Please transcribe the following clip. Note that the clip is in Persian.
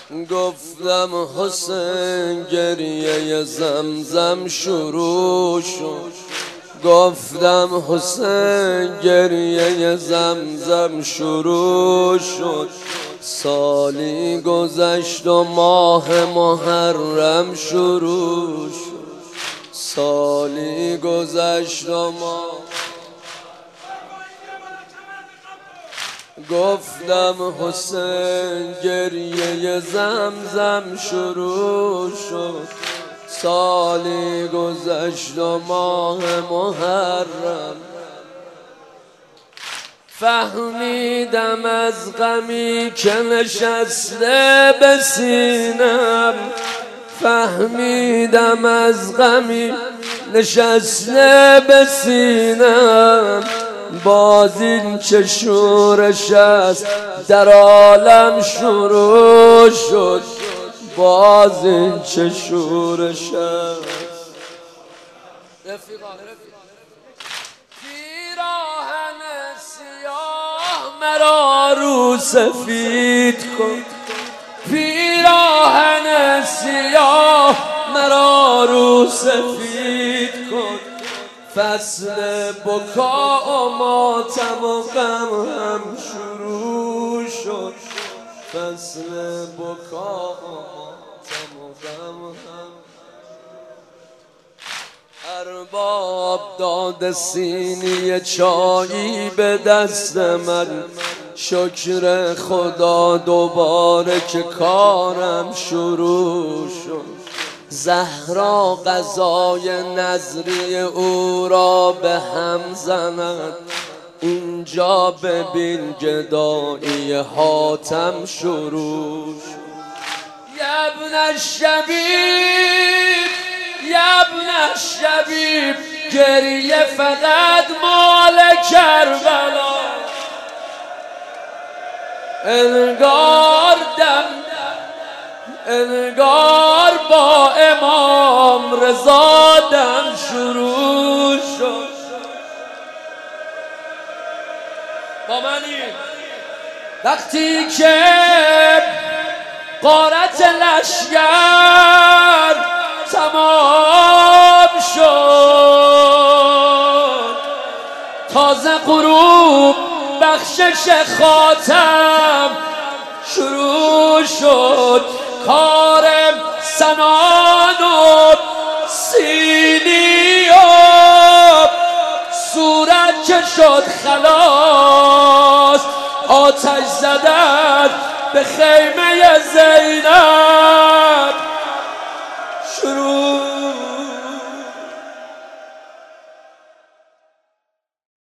گفتم حسین گریه زمزم شروع شد. گفتم حسین گریه زمزم شروع شد. سالی گذشت و ماه محرم شروع شد. سالی گذشت و ماه. گفتم حسین گریه زمزم شروع شد. سالی گذشت و ماه محرم. فهمیدم از غمی که نشسته به سینم. فهمیدم از غمی نشسته به سینم. باز این چه شورش است در عالم شروع شد. باز این چه شورش است. پیراهن سیاه مرا رو سفید کن. پیراهن سیاه مرا رو سفید کن. فصل بکا و ماتم و غم هم شروع شد. فصل بکا و ماتم و غم هم. ارباب داد سینی چایی به دست من. شکر خدا دوباره که کارم شروع شد. زهرا غذای نظری او را به هم زند. اینجا ببین گدایی حاتم شروع شد. یبن الشبیب یبن الشبیب گریه فقط مال کربلا. انگار با امام رضا دم شروع شد. با منی وقتی که غارت لشگر تمام شد. تازه غروب بخشش خاتم شروع شد. کار سنان و سینی و صورت که شد خلاص. آتش زدن به خیمه زینب شروع